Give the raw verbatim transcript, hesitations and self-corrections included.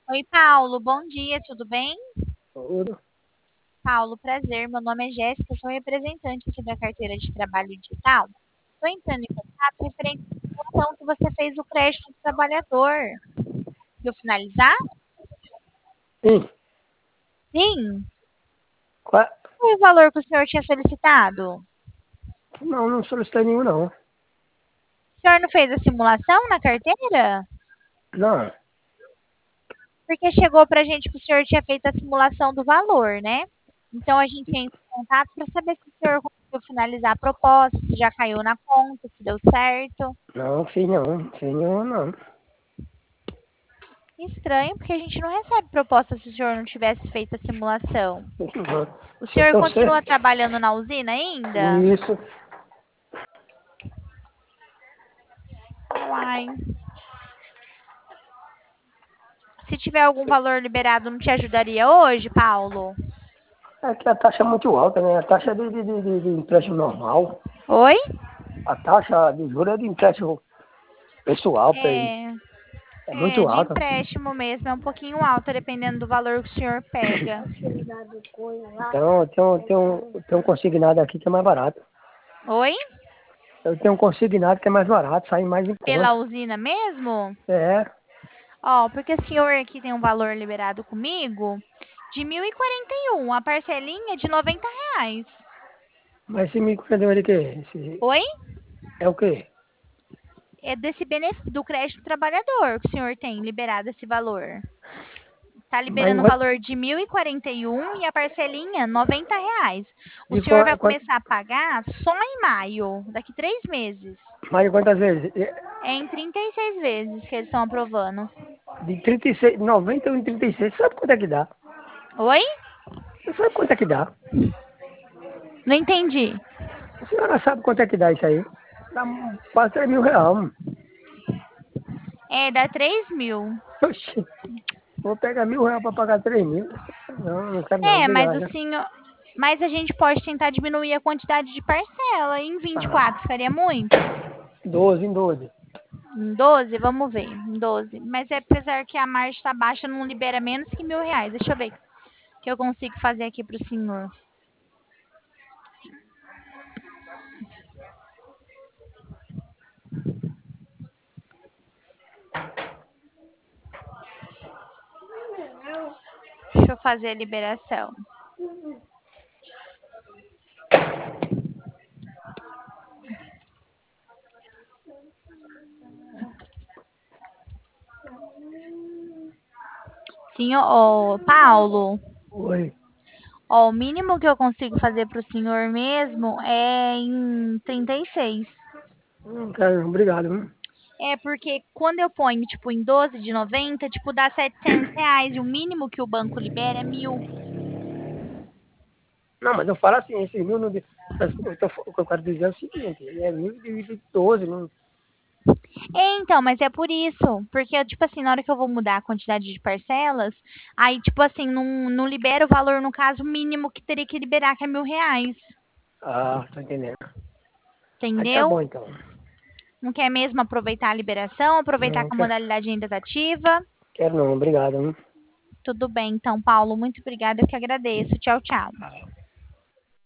Oi, Paulo, bom dia, tudo bem? Tudo. Paulo, prazer. Meu nome é Jéssica, sou representante aqui da carteira de trabalho digital. Estou entrando em contato referente à situação que você fez o crédito do trabalhador. Conseguiu finalizar? Sim. Sim. Qua- Qual foi o valor que o senhor tinha solicitado? Não, não solicitei nenhum, não. O senhor não fez a simulação na carteira? Não. Porque chegou para a gente que o senhor tinha feito a simulação do valor, né? Então a gente entra em contato para saber se o senhor conseguiu finalizar a proposta, se já caiu na conta, se deu certo. Não, fiz não. Fiz nenhum, não. Estranho, porque a gente não recebe proposta se o senhor não tivesse feito a simulação. O senhor Então, você... continua trabalhando na usina ainda? Isso. Uai. Se tiver algum valor liberado, não te ajudaria hoje, Paulo? É que a taxa é muito alta, né? A taxa de, de, de, de- de empréstimo normal. Oi? A taxa de juros é de empréstimo pessoal, peraí. É, É é muito de alta. empréstimo mesmo, é um pouquinho alta, dependendo do valor que o senhor pega. Então, eu tenho, tenho, eu tenho um consignado aqui que é mais barato. Oi? Eu tenho um consignado que é mais barato, sai mais em Pela conta. usina mesmo? É, Ó, porque o senhor aqui tem um valor liberado comigo de mil e quarenta e um, a parcelinha é de noventa reais. mas esse microcredito ele que é? Esse- Oi? é o quê? É desse benefício do crédito trabalhador que o senhor tem liberado esse valor. Está Mas liberando o vai- valor de mil e quarenta e um e a parcelinha noventa reais. O de senhor vai qua- quant- começar a pagar só em maio, daqui três meses. mais de quantas vezes? É em trinta e seis vezes que eles estão aprovando. De trinta e seis, noventa em trinta e seis, sabe quanto é que dá? Oi? Você sabe quanto é que dá? Não entendi. A senhora sabe quanto é que dá isso aí? Dá um- quase três mil reais. Mano. É, dá três mil. Oxi, vou pegar mil reais para pagar três mil. Não, não quero não, É, mas o obrigado. senhor. Mas a gente pode tentar diminuir a quantidade de parcela. Em vinte e quatro Ah, ficaria muito? doze em doze. Em doze, vamos ver. Em doze. Mas é apesar que a margem está baixa, não libera menos que mil reais. Deixa eu ver o que eu consigo fazer aqui para o senhor. Deixa eu fazer a liberação. Sim, ô, Paulo. Oi. Ó, o mínimo que eu consigo fazer para o senhor mesmo é em trinta e seis. Não quero não, obrigado. Viu? É porque quando eu ponho, tipo, em doze de noventa, tipo, dá setecentos reais. E o mínimo que o banco libera é mil. Não, mas eu falo assim, esse mil não... de- mas eu tô- O que eu quero dizer é o seguinte, é mil dividido por doze, não... É, então, mas é por isso. Porque, tipo assim, na hora que eu vou mudar a quantidade de parcelas, aí, tipo assim, não, não libera o valor, no caso, mínimo que teria que liberar, que é mil reais. Ah, tô entendendo. Aí tá Entendeu? bom então. Não quer mesmo aproveitar a liberação, aproveitar Não, que a quero, modalidade ainda está ativa? quero não, obrigado. Viu? Tudo bem, então, Paulo, muito obrigada, eu que agradeço. Tchau, tchau.